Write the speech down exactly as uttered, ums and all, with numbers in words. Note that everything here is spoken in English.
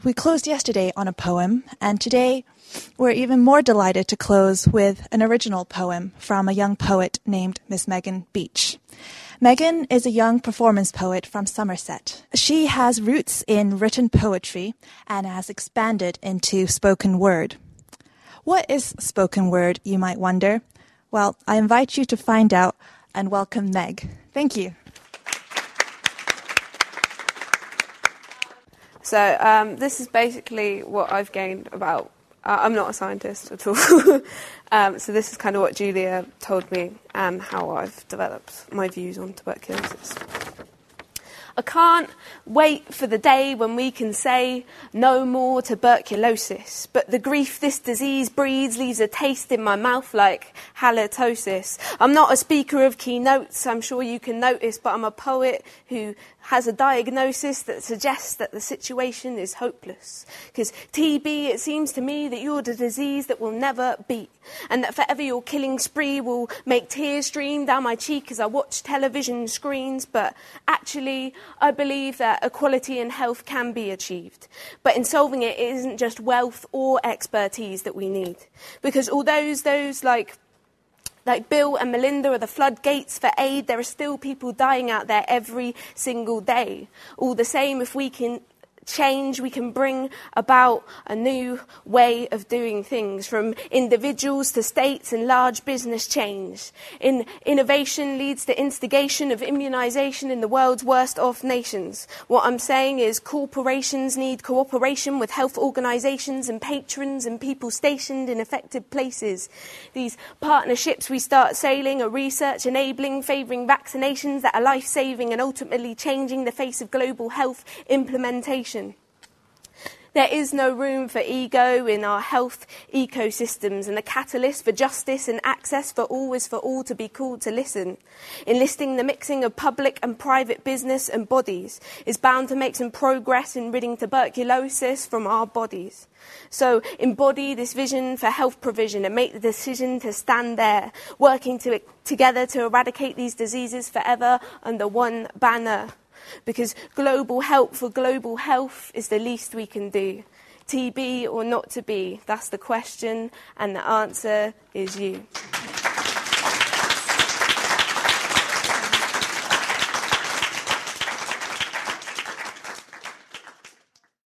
We closed yesterday on a poem, and today we're even more delighted to close with an original poem from a young poet named Miss Megan Beach. Megan is a young performance poet from Somerset. She has roots in written poetry and has expanded into spoken word. What is spoken word, you might wonder? Well, I invite you to find out and welcome Meg. Thank you. So um, this is basically what I've gained about, uh, I'm not a scientist at all, um, so this is kind of what Julia told me and how I've developed my views on tuberculosis. I can't wait for the day when we can say no more tuberculosis, but the grief this disease breeds leaves a taste in my mouth like halitosis. I'm not a speaker of keynotes, I'm sure you can notice, but I'm a poet who has a diagnosis that suggests that the situation is hopeless. Because T B, it seems to me that you're the disease that will never beat, and that forever your killing spree will make tears stream down my cheek as I watch television screens. But actually, I believe that equality in health can be achieved. But in solving it, it isn't just wealth or expertise that we need. Because although those like Like Bill and Melinda are the floodgates for aid, there are still people dying out there every single day. All the same, if we can change, we can bring about a new way of doing things, from individuals to states and large business change. In innovation leads to instigation of immunisation in the world's worst off nations. What I'm saying is corporations need cooperation with health organisations and patrons and people stationed in affected places. These partnerships we start sailing are research enabling, favouring vaccinations that are life-saving and ultimately changing the face of global health implementation. There is no room for ego in our health ecosystems, and the catalyst for justice and access for all is for all to be called to listen. Enlisting the mixing of public and private business and bodies is bound to make some progress in ridding tuberculosis from our bodies. So embody this vision for health provision and make the decision to stand there, working to, together to eradicate these diseases forever under one banner. Because global help for global health is the least we can do. T B or not to be, that's the question, and the answer is you.